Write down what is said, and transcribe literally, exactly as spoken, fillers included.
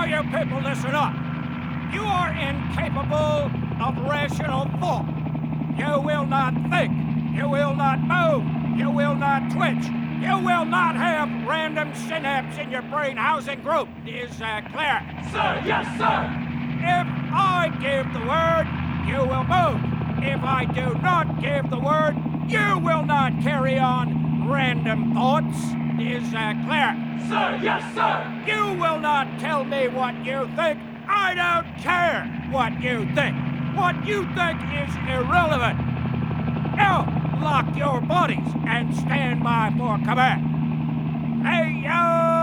you people listen up. You are incapable of rational thought. You will not think. You will not move. You will not twitch. You will not have random synapse in your brain housing group. Is that clear? Sir, yes, sir! If I give the word, you will move. If I do not give the word, you will not carry on random thoughts. Is that clear? Sir, yes, sir! You will not tell me what you think. I don't care what you think. What you think is irrelevant. Now, lock your bodies and stand by for command. Hey, yo!